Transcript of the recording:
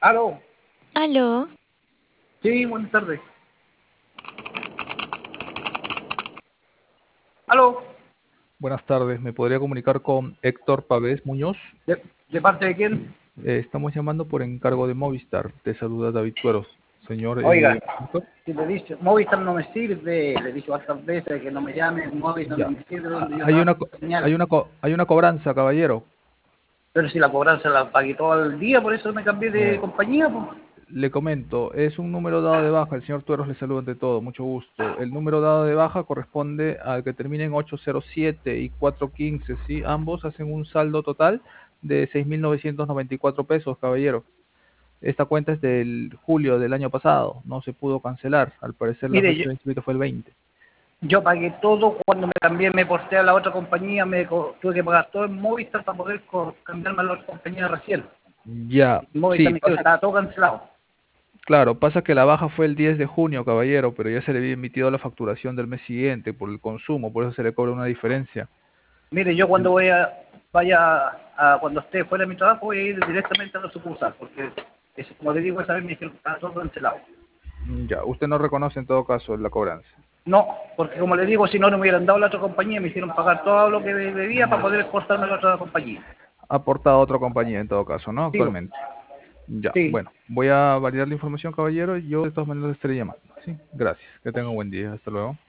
Aló, Aló, sí, buenas tardes. Aló, Buenas tardes, ¿me podría comunicar con Héctor Pavés Muñoz? ¿de parte de quién? Estamos llamando por encargo de Movistar. Te saluda David Tueros. Señor Oiga, Héctor, si le he dicho, Movistar no me sirve, le he dicho hartas veces que no me llame, Movistar no ya. me sirve donde yo Hay trabajo una, con señal. hay una cobranza, caballero. Pero si la cobranza la pagué todo el día, por eso me cambié de Eh, compañía, pues. Le comento, es un número dado de baja. El señor Tueros le saluda ante todo, mucho gusto. El número dado de baja corresponde al que termina en 807 y 415, ¿sí? Ambos hacen un saldo total de 6.994 pesos, caballero. Esta cuenta es del julio del año pasado, no se pudo cancelar. Al parecer la Mire, fecha de vencimiento fue el 20. yo pagué todo cuando me cambié, me porté a la otra compañía, tuve que pagar todo en Movistar para poder cambiarme a la otra compañía recién. Ya, Movistar sí, me dijo que estaba todo cancelado. claro, pasa que la baja fue el 10 de junio, caballero, pero ya se le había emitido la facturación del mes siguiente por el consumo, por eso se le cobra una diferencia. Mire, yo cuando vaya cuando esté fuera de mi trabajo, voy a ir directamente a la sucursal, porque como le digo, esa vez me dijeron que estaba todo cancelado. Ya, usted no reconoce en todo caso la cobranza. No, porque como le digo, si no, no me hubieran dado la otra compañía, me hicieron pagar todo lo que debía para Mm, poder exportarme a la otra compañía. Ha aportado a otra compañía en todo caso, ¿no? Digo, Actualmente. Ya, sí, bueno, voy a validar la información, caballero. Yo de todas maneras le estaré llamando. Sí, gracias. Que tenga un buen día. Hasta luego.